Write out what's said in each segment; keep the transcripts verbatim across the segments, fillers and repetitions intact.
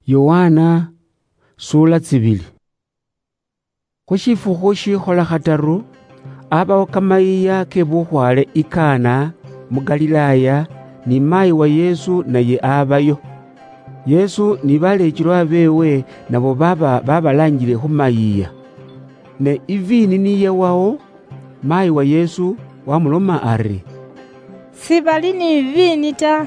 Yohana sula tsibili. Khushifuko shikhola khataru abawo kamaiya kebukhwale ikana mu Galilaya, ni mayi wa Yesu naye abayo. Yesu ni balekilwa bewe nabo baba babalangile khumayiya. Ne ivini niye wao mayi wa Yesu wamuloma ari, sibali ni ivini ta.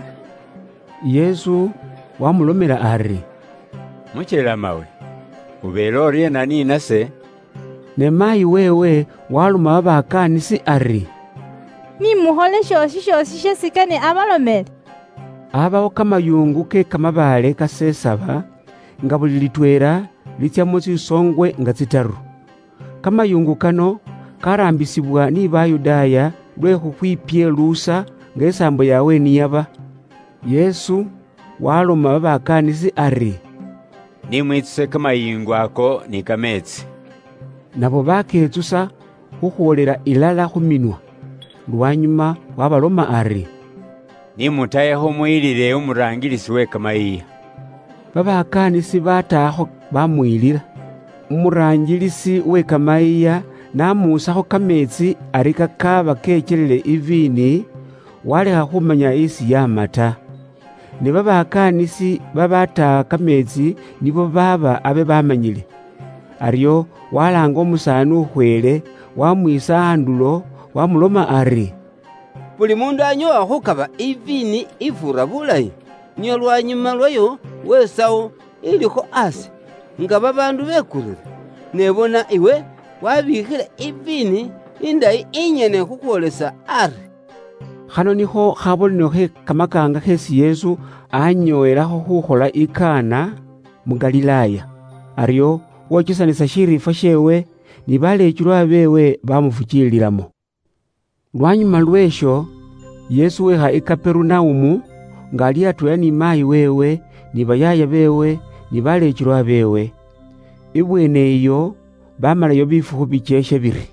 Yesu wamulomela ari, muchela mawe ubele orye nani nase. Ne mayi wewe waluma babakanisi ari, ni muhole shosi shosi shesikane abalomele. Abawo kamayungu ke kamabale kasesaba nga buli litwera litya tsisongwe nga tsitaru. Kamayungu kano karambisibwa ni Bayudaya lwe khukhwipye lusa nga esambo yawe niyaba. Yesu waloma babakanisi ari, nimwitsuse kamayungu ako ni kametsi. Nabo baketsusa khukhwolela ilala khuminwa. Lwanyuma wabaloma ari, nimutayeho mwilile umurangilisi we kamayiya. Babakanisi batakho bamwilila. Umurangilisi we kamayiya namusakho kametsi ari kakaba kekelele ivini, walekha khumanya isi yamata. Ne babakanisi babata kametsi nibo baba abe bamanyile. Aryo walanga umusani ukhwele wamwisa andulo wamuloma ari, buli mundu anyowa khukaba ivini ifura bulayi, niyo lwanyuma lwayo wesawo ilikho asi nga babandu bekulile. Nebona iwe wabikhile ivini indayi inyene khukhwolesa ari. Khano nikho khabolino khe kamakanga khesi Yesu anyowelakho khukhola ikana mu Galilaya. Aryo wochisanisa shirifa shewe ni balekilwa bewe bamufuchililamo. Lwanyuma lwesho Yesu wekha i Kapernaumu nga ali atwela ni mayi wewe ni bayaya bewe ni balekilwa bewe. Ibwene iyo bamalayo bifukhu bicheshe biri.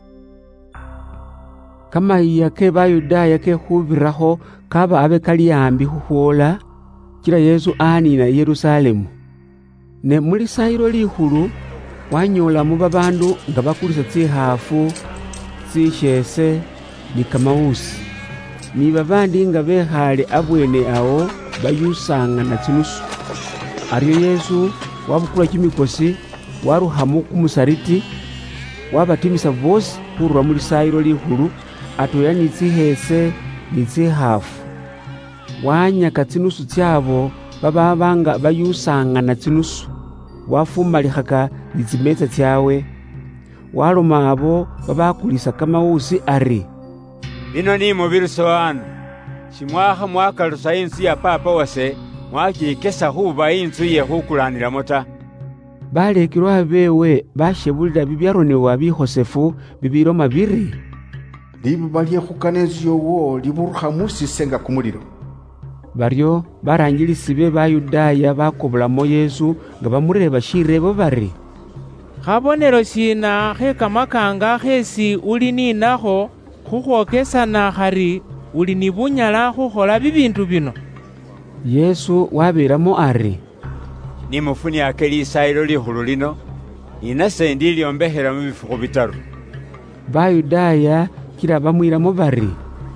Kamayiya ke Bayudaya ke khubirakho kaba abe kali ambi khukhwola kila Yesu anina Yerusalemu. Ne muli sayilo likhulu wanyola mu babandu nga bakulisa tsikhafu, tsishese ni kamawusi. Ni babandi nga bekhale abwene awo bayusanga na tsinusu. Aryo Yesu wabukula kimikosi waruhamu kumusariti, wabatimisa bosi khurura muli sayilo likhulu atoya ni tsihese ni tsikhafu. Wanyaka tsinusu tsyabo bababanga bayusanga na tsinusu, wafumalikhaka ni tsimetsa tyawe. Waloma abo babakulisa kamawusi ari, Bino ni mubiruso wanu, shimwakha mwakalusa inzu ya papa wase mwakikesa khuba inzu ye khukulanilamo ta. Balekilwa bewe bashebulila bibyaronewa bikhosefu bibiloma biri, libuba lyekhukana enzu yowo liburukha musise nga kumulilo. Baryo barangilisi be Bayudaya bakobulamo Yesu nga bamureba shirebo bari, khabonelo shina khe kamakanga khesi uli ninakho khukhwokesana khari uli ni bunyala khukhola bibindu bino? Yesu wabelamo ari, nimufuniake lisayilo likhulu lino, inase ndilyombehela mu bifukhu bitaru. Bayudaya kila bamwilamo bari,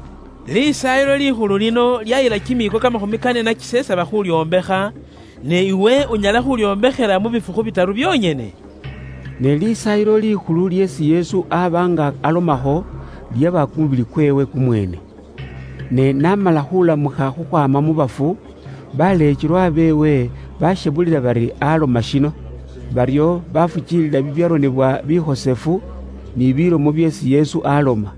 lisayilo likhulu lino lyayila kimiko kamakhumi kane na kisesaba khulyombekha, ne iwe unyala khulyombehela mu bifukhu bitaru byonyene. Ne lisayilo likhulu lyesi Yesu abanga alomakho lyaba kumubili kwewe kumwene. Ne namala khulamukha khukhwama mu bafu, balekilwa bewe bashebulila bari aloma shino. Baryo bafuchilila bibyaronebwa bikhosefu ni bilomo byesi Yesu aloma.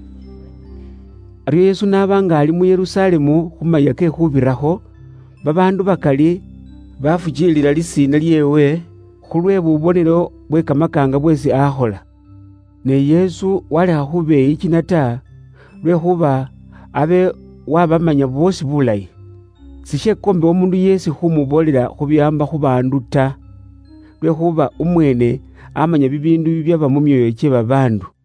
Aryo Yesu nabanga ali mu Yerusalemu khumaya ke khubirakho, babandu bakali bafuchilila lisina lyewe khulwe bubonelo bwe kamakanga bwesi akhola. Ne Yesu walekha khubeyi china ta, lwekhuba abe wabamanya bosi bulayi. Sishekombe omundu yesi khumubolela khubyamba khubandu ta, lwekhuba umwene amanya bibindu bibyaba mu myoyo kye babandu.